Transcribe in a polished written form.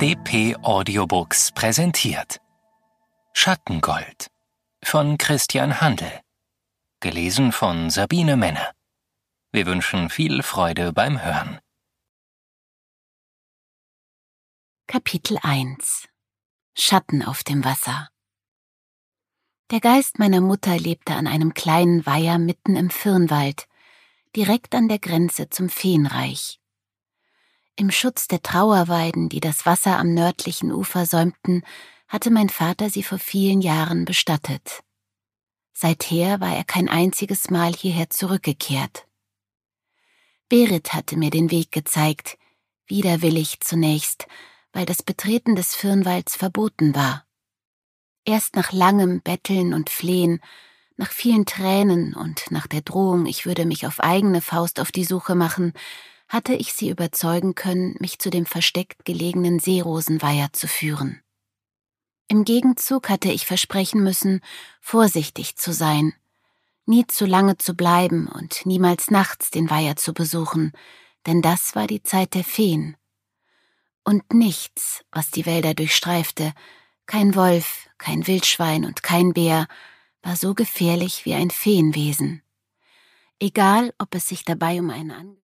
dp Audiobooks präsentiert Schattengold von Christian Handel, gelesen von Sabine Menne. Wir wünschen viel Freude beim Hören. Kapitel 1 – Schatten auf dem Wasser. Der Geist meiner Mutter lebte an einem kleinen Weiher mitten im Firnwald, direkt an der Grenze zum Feenreich. Im Schutz der Trauerweiden, die das Wasser am nördlichen Ufer säumten, hatte mein Vater sie vor vielen Jahren bestattet. Seither war er kein einziges Mal hierher zurückgekehrt. Berit hatte mir den Weg gezeigt, widerwillig zunächst, weil das Betreten des Firnwalds verboten war. Erst nach langem Betteln und Flehen, nach vielen Tränen und nach der Drohung, ich würde mich auf eigene Faust auf die Suche machen, hatte ich sie überzeugen können, mich zu dem versteckt gelegenen Seerosenweiher zu führen. Im Gegenzug hatte ich versprechen müssen, vorsichtig zu sein, nie zu lange zu bleiben und niemals nachts den Weiher zu besuchen, denn das war die Zeit der Feen. Und nichts, was die Wälder durchstreifte, kein Wolf, kein Wildschwein und kein Bär, war so gefährlich wie ein Feenwesen. Egal, ob es sich dabei um einen